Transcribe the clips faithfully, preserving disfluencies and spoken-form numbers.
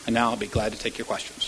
And now I'll be glad to take your questions.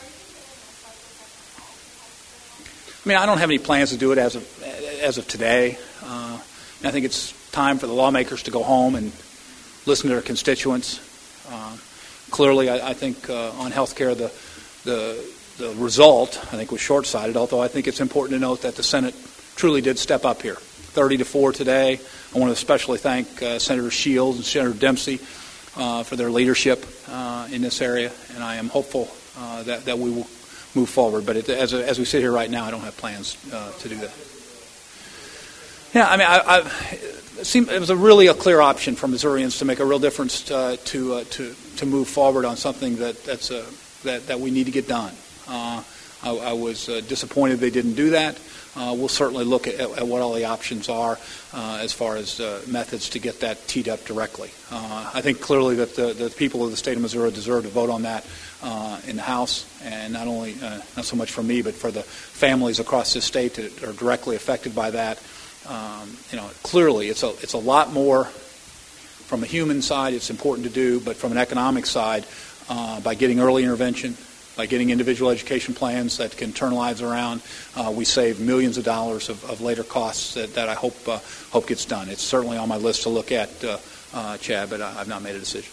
I mean, I don't have any plans to do it as of, as of today. Uh, I think it's time for the lawmakers to go home and listen to their constituents. Uh, clearly, I, I think uh, on health care, the, the, the result, I think, was short-sighted, although I think it's important to note that the Senate truly did step up here. thirty to four today. I want to especially thank uh, Senator Shields and Senator Dempsey uh, for their leadership uh, in this area, and I am hopeful uh, that, that we will move forward. But it, as, a, as we sit here right now, I don't have plans uh, to do that. Yeah, I mean, I, I, it, seemed, it was a really a clear option for Missourians to make a real difference uh, to uh, to to move forward on something that that's uh, that that we need to get done. Uh, I, I was uh, disappointed they didn't do that. Uh, we'll certainly look at, at what all the options are uh, as far as uh, methods to get that teed up directly. Uh, I think clearly that the, the people of the state of Missouri deserve to vote on that uh, in the House, and not only uh, not so much for me, but for the families across this state that are directly affected by that. Um, you know, clearly it's a it's a lot more from a human side. It's important to do, but from an economic side, uh, by getting early intervention, by getting individual education plans that can turn lives around, uh, we save millions of dollars of, of later costs that, that I hope uh, hope gets done. It's certainly on my list to look at, uh, uh, Chad, but I, I've not made a decision.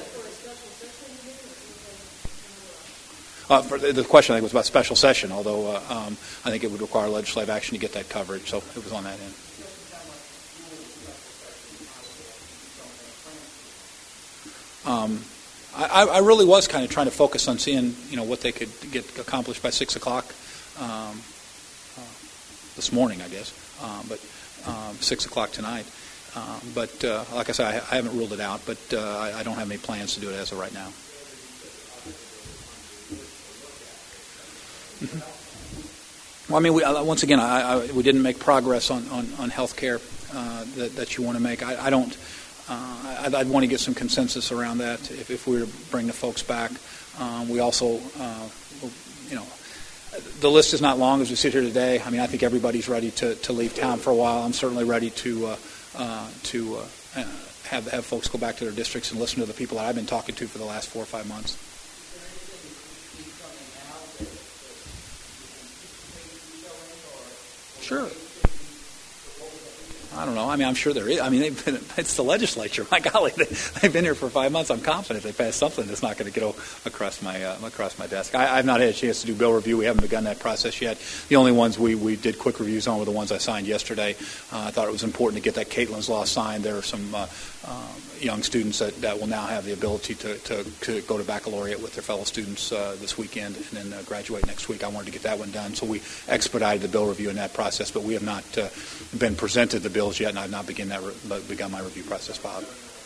Uh, for the, the question, I think, was about special session, although uh, um, I think it would require legislative action to get that coverage, so it was on that end. Um, I, I really was kind of trying to focus on seeing, you know, what they could get accomplished by six o'clock um, uh, this morning, I guess, uh, but um, six o'clock tonight. Um, but uh, like I said, I, I haven't ruled it out, but uh, I, I don't have any plans to do it as of right now. Mm-hmm. Well, I mean, we, uh, once again, I, I, we didn't make progress on on, on health care uh, that, that you want to make. I, I don't. Uh, I'd, I'd want to get some consensus around that if, if we were to bring the folks back. Um, we also, uh, you know, the list is not long as we sit here today. I mean, I think everybody's ready to, to leave town for a while. I'm certainly ready to uh, uh, to uh, have have folks go back to their districts and listen to the people that I've been talking to for the last four or five months. Sure. I don't know. I mean, I'm sure there is. I mean, they've been, it's the legislature. My golly, they, they've been here for five months. I'm confident they passed something that's not going to get across my uh, across my desk. I, I've not had a chance to do bill review. We haven't begun that process yet. The only ones we, we did quick reviews on were the ones I signed yesterday. Uh, I thought it was important to get that Caitlin's Law signed. There are some uh, uh, young students that, that will now have the ability to, to, to go to baccalaureate with their fellow students uh, this weekend and then uh, graduate next week. I wanted to get that one done. So we expedited the bill review in that process, but we have not uh, been presented the bills yet, and I've not begun, that re- begun my review process, Bob.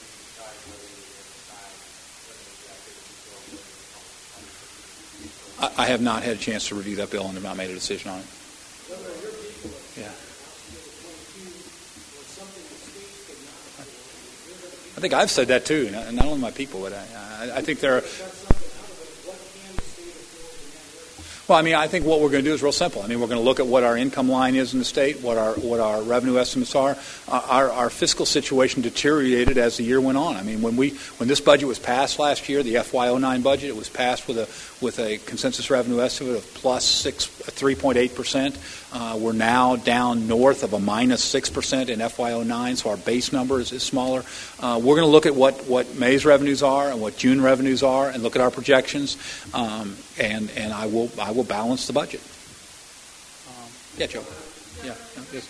I, I have not had a chance to review that bill and have not made a decision on it. Yeah. I think I've said that too, not, not only my people, but I, I, I think there are... Well, I mean, I think what we're going to do is real simple. I mean, we're going to look at what our income line is in the state, what our what our revenue estimates are. Uh, our our fiscal situation deteriorated as the year went on. I mean, when we when this budget was passed last year, the F Y oh nine budget, it was passed with a with a consensus revenue estimate of plus six three point eight percent. Uh, we're now down north of a minus six percent in F Y oh nine, so our base number is, is smaller. Uh, we're going to look at what, what May's revenues are and what June revenues are, and look at our projections, um, and and I will I will balance the budget. Um, yeah, Joe. Yeah. No, yes.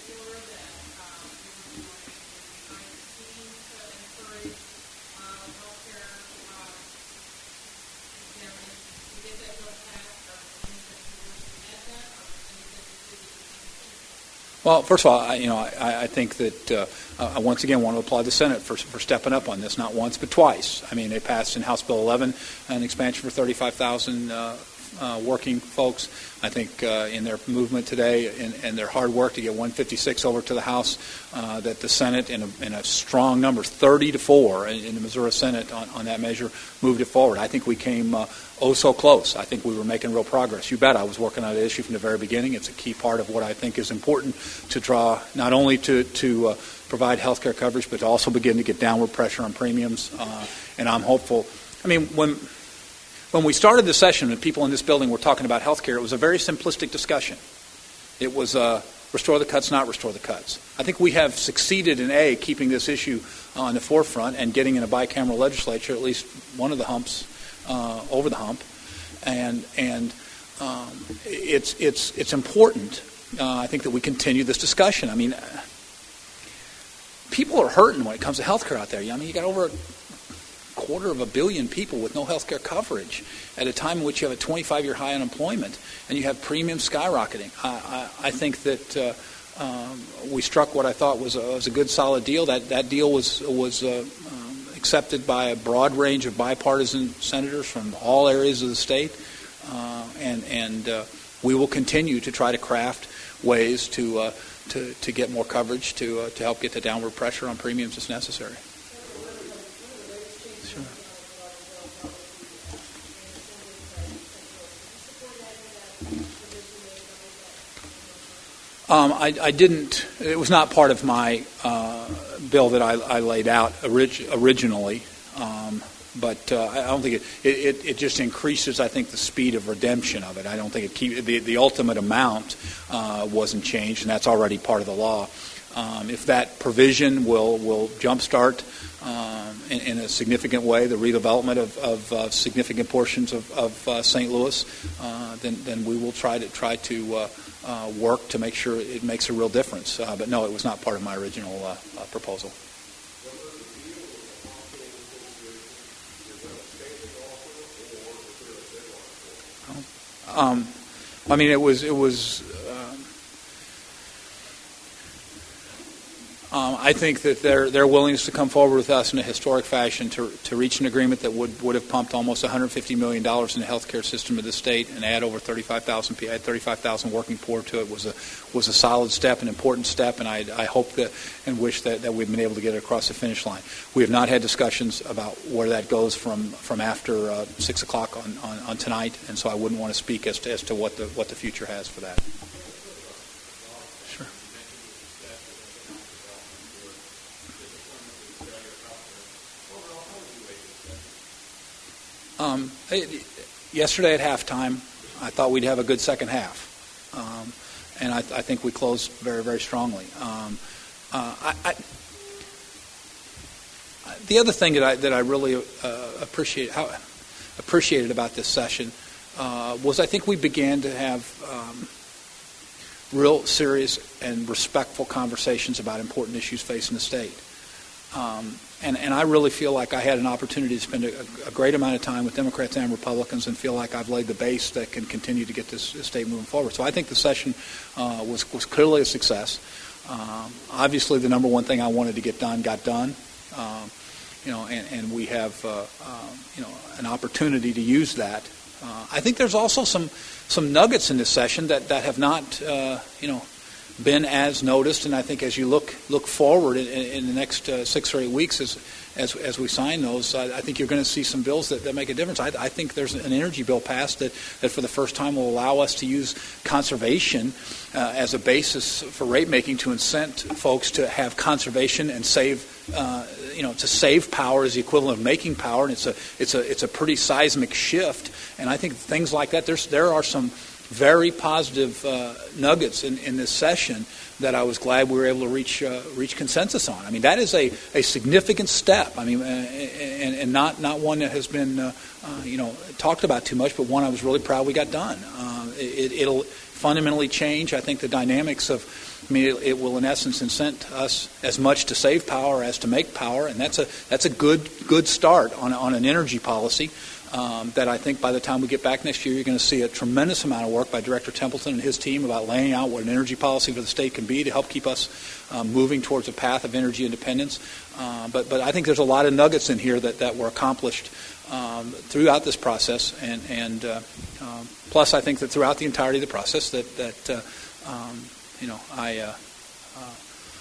Well, first of all, I, you know, I, I think that uh, I once again want to applaud the Senate for for stepping up on this, not once but twice. I mean, they passed in House Bill eleven an expansion for thirty-five thousand uh, uh, working folks. I think uh, in their movement today and, and their hard work to get one fifty-six over to the House, uh, that the Senate, in a, in a strong number, thirty to four in, in the Missouri Senate on, on that measure, moved it forward. I think we came uh, oh so close. I think we were making real progress. You bet I was working on the issue from the very beginning. It's a key part of what I think is important to draw, not only to, to uh, provide health care coverage, but to also begin to get downward pressure on premiums. Uh, and I'm hopeful. I mean, when when we started the session and people in this building were talking about health care, it was a very simplistic discussion. It was uh, restore the cuts, not restore the cuts. I think we have succeeded in, A, keeping this issue on the forefront and getting in a bicameral legislature, at least one of the humps, uh, over the hump. And and um, it's, it's, it's important, uh, I think, that we continue this discussion. I mean, people are hurting when it comes to health care out there. I mean, you got over a quarter of a billion people with no health care coverage at a time in which you have a twenty-five-year high unemployment and you have premiums skyrocketing. I, I, I think that uh, um, we struck what I thought was a, was a good, solid deal. That that deal was was uh, um, accepted by a broad range of bipartisan senators from all areas of the state, uh, and and uh, we will continue to try to craft ways to uh, to to get more coverage to uh, to help get the downward pressure on premiums as necessary. Sure. Um, I, I didn't. It was not part of my uh, bill that I, I laid out orig- originally. Um, but uh, I don't think it, it. It just increases, I think, the speed of redemption of it. I don't think it keep the the ultimate amount uh, wasn't changed, and that's already part of the law. Um, if that provision will will jumpstart um, in, in a significant way the redevelopment of, of uh, significant portions of, of uh, Saint Louis, uh, then then we will try to try to uh, uh, work to make sure it makes a real difference. Uh, but no, it was not part of my original uh, uh, proposal. Um, I mean, it was it was. Um, I think that their their willingness to come forward with us in a historic fashion to to reach an agreement that would, would have pumped almost one hundred fifty million dollars in the healthcare system of the state and add over thirty-five thousand add thirty-five thousand working poor to it was a was a solid step, an important step, and I I hope that and wish that, that we've been able to get it across the finish line. We have not had discussions about where that goes from from after uh, six o'clock on, on, on tonight, and so I wouldn't want to speak as to as to what the what the future has for that. Um, it, yesterday at halftime, I thought we'd have a good second half, um, and I, I think we closed very, very strongly. Um, uh, I, I, the other thing that I that I really uh, appreciate how appreciated about this session uh, was I think we began to have um, real serious and respectful conversations about important issues facing the state. Um, and, and I really feel like I had an opportunity to spend a, a great amount of time with Democrats and Republicans and feel like I've laid the base that can continue to get this, this state moving forward. So I think the session uh, was, was clearly a success. Um, obviously, the number one thing I wanted to get done got done. Um, you know, and, and we have uh, um, you know an opportunity to use that. Uh, I think there's also some some nuggets in this session that, that have not uh, you know. been as noticed, and I think as you look look forward in, in the next uh, six or eight weeks as as, as we sign those, I, I think you're going to see some bills that, that make a difference. I, I think there's an energy bill passed that, that for the first time will allow us to use conservation uh, as a basis for rate making to incent folks to have conservation and save, uh, you know, to save power is the equivalent of making power, and it's a it's a it's a pretty seismic shift. And I think things like that. There's there are some very positive uh, nuggets in, in this session that I was glad we were able to reach uh, reach consensus on. I mean, that is a, a significant step. I mean, uh, and, and not not one that has been uh, uh, you know talked about too much, but one I was really proud we got done. Uh, it, it'll fundamentally change, I think, the dynamics of. I mean, it, it will in essence incent us as much to save power as to make power, and that's a that's a good good start on on an energy policy. Um, that I think by the time we get back next year, you're going to see a tremendous amount of work by Director Templeton and his team about laying out what an energy policy for the state can be to help keep us um, moving towards a path of energy independence. Uh, but but I think there's a lot of nuggets in here that, that were accomplished um, throughout this process, and and uh, um, plus I think that throughout the entirety of the process that that uh, um, you know I. Uh, uh,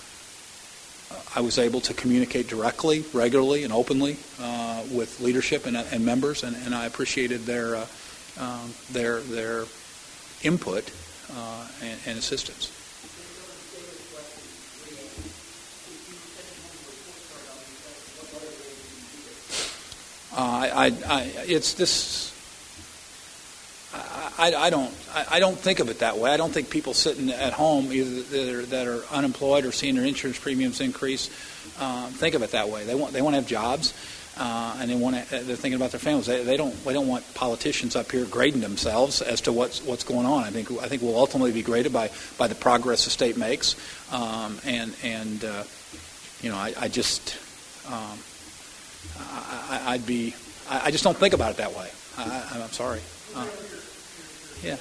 I was able to communicate directly, regularly, and openly uh, with leadership and, and members, and, and I appreciated their uh, um, their their input uh, and, and assistance. Uh, I, I, I, it's this. I, I don't. I, I don't think of it that way. I don't think people sitting at home, either that are, that are unemployed or seeing their insurance premiums increase, uh, think of it that way. They want. They want to have jobs, uh, and they want. To, they're thinking about their families. They, they don't. They don't want politicians up here grading themselves as to what's what's going on. I think. I think we'll ultimately be graded by by the progress the state makes, um, and and uh, you know, I, I just. Um, I, I'd be. I, I just don't think about it that way. I, I'm sorry. Uh, yeah.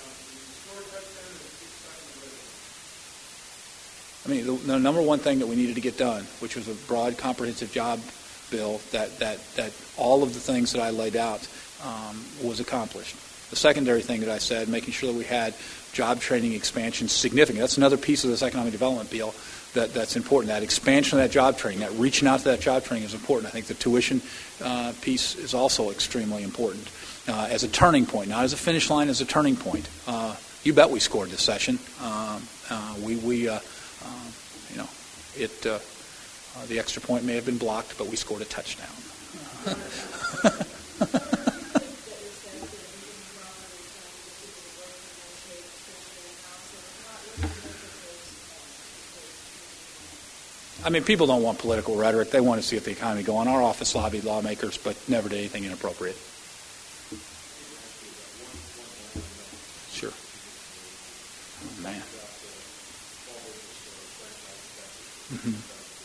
I mean, the, the number one thing that we needed to get done, which was a broad, comprehensive job bill, that that that all of the things that I laid out um, was accomplished. The secondary thing that I said, making sure that we had job training expansion significant. That's another piece of this economic development bill that, that's important. That expansion of that job training, that reaching out to that job training is important. I think the tuition uh, piece is also extremely important uh, as a turning point, not as a finish line, as a turning point. Uh, you bet we scored this session. Um, uh, we, we uh, uh, you know, it uh, uh, the extra point may have been blocked, but we scored a touchdown. I mean, people don't want political rhetoric. They want to see if the economy go on. Our office lobbied lawmakers, but never did anything inappropriate. Sure. Oh, man. Mm-hmm.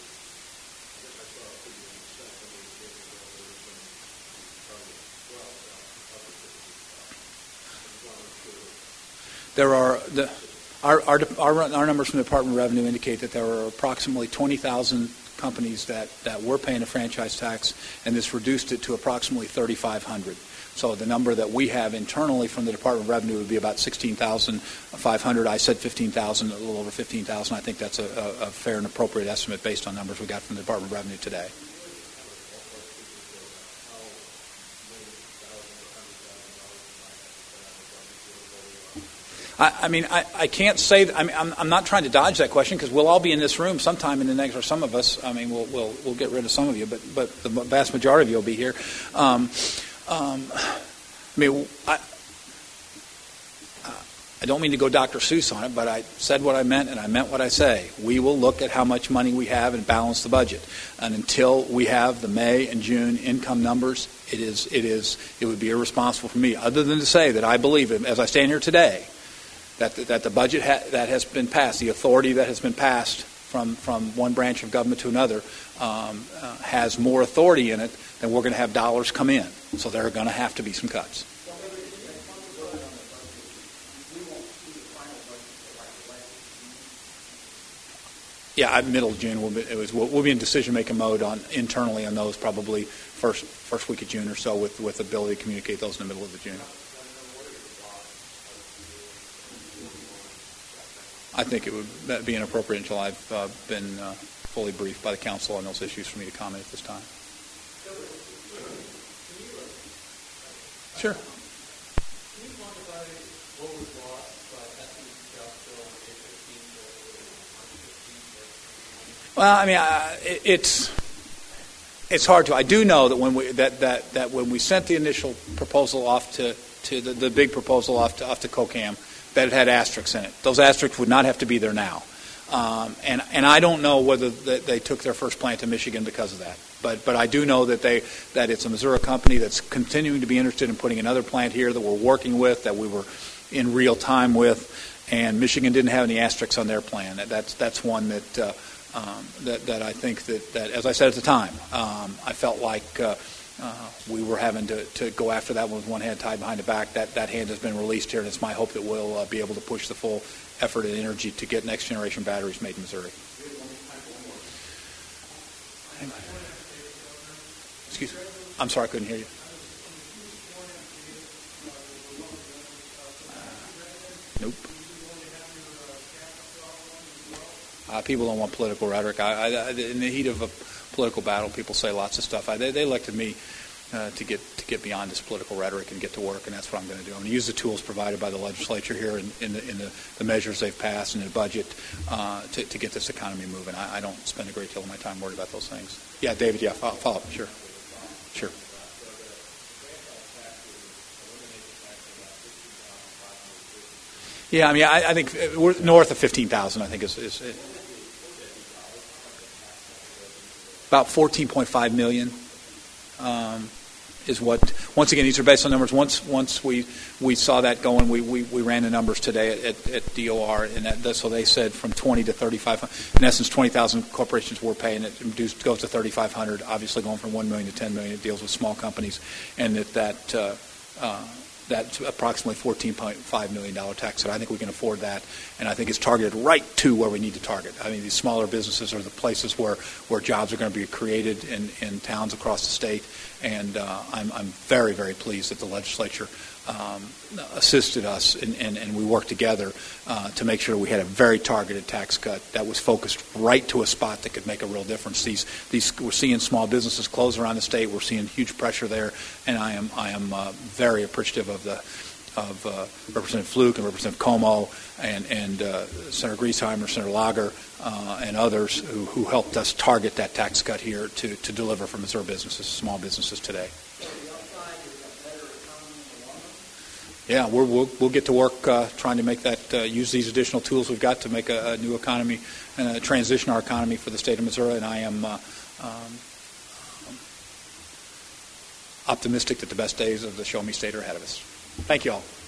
There are the. Our, our, our, our numbers from the Department of Revenue indicate that there are approximately twenty thousand companies that, that were paying a franchise tax, and this reduced it to approximately thirty-five hundred. So the number that we have internally from the Department of Revenue would be about sixteen thousand five hundred. I said fifteen thousand, a little over fifteen thousand. I think that's a, a, a fair and appropriate estimate based on numbers we got from the Department of Revenue today. I, I mean, I, I can't say that. I mean, I'm, I'm not trying to dodge that question because we'll all be in this room sometime in the next, or some of us. I mean, we'll we'll we'll get rid of some of you, but but the vast majority of you will be here. Um, um, I mean, I, I don't mean to go Doctor Seuss on it, but I said what I meant, and I meant what I say. We will look at how much money we have and balance the budget, and until we have the May and June income numbers, it is it is it would be irresponsible for me, other than to say that I believe, as I stand here today, that the, that the budget ha- that has been passed, the authority that has been passed from, from one branch of government to another, um, uh, has more authority in it than we're going to have dollars come in. So there are going to have to be some cuts. Yeah, middle of June. We'll be, it was, we'll, we'll be in decision-making mode on internally on those probably first first week of June or so, with with the ability to communicate those in the middle of the June. I think it would be inappropriate until I've uh, been uh, fully briefed by the council on those issues for me to comment at this time. Sure. Can you quantify what was lost by passing the House Bill eight fifteen to one fifteen? Well, I mean, uh, it, it's it's hard to. I do know that when we that, that, that when we sent the initial proposal off to to the, the big proposal off to off to COCAM, that it had asterisks in it. Those asterisks would not have to be there now. Um, and, and I don't know whether they, they took their first plant to Michigan because of that. But but I do know that they that it's a Missouri company that's continuing to be interested in putting another plant here that we're working with, that we were in real time with, and Michigan didn't have any asterisks on their plan. That, that's that's one that, uh, um, that that I think that, that, as I said at the time, um, I felt like uh, Uh, we were having to, to go after that one with one hand tied behind the back. That that hand has been released here, and it's my hope that we'll uh, be able to push the full effort and energy to get next generation batteries made in Missouri. Excuse me. I'm sorry, I couldn't hear you. Uh, nope. Uh, people don't want political rhetoric. I, I, in the heat of a political battle, people say lots of stuff. I, they, they elected me uh, to get to get beyond this political rhetoric and get to work, and that's what I'm going to do. I'm going to use the tools provided by the legislature here in, in, the, in the, the measures they've passed and the budget uh, to, to get this economy moving. I, I don't spend a great deal of my time worried about those things. Yeah, David, yeah, follow, follow up. Sure. Sure. Yeah, I mean, I, I think we're north of fifteen thousand. I think is, is it, about fourteen point five million. Um, is what, once again, these are based on numbers. Once once we, we saw that going, we, we, we ran the numbers today at, at, at D O R, and that, so they said from twenty to thirty-five hundred. In essence, twenty thousand corporations were paying it, reduced, goes to thirty-five hundred, obviously going from one million to ten million. It deals with small companies, and that that uh, uh, that's approximately fourteen point five million dollars tax cut. I think we can afford that, and I think it's targeted right to where we need to target. I mean, these smaller businesses are the places where, where jobs are going to be created in, in towns across the state, and uh, I'm, I'm very, very pleased that the legislature um, assisted us, and, and, and we worked together uh, to make sure we had a very targeted tax cut that was focused right to a spot that could make a real difference. These, these, we're seeing small businesses close around the state. We're seeing huge pressure there, and I am, I am uh, very appreciative of the of uh, Representative Fluke and Representative Como and, and uh, Senator Griesheimer, Senator Lager, uh, and others who, who helped us target that tax cut here to, to deliver for Missouri businesses, small businesses today. Yeah, we're, we'll we'll get to work uh, trying to make that uh, use these additional tools we've got to make a, a new economy and uh, transition our economy for the state of Missouri. And I am uh, um, optimistic that the best days of the Show Me State are ahead of us. Thank you all.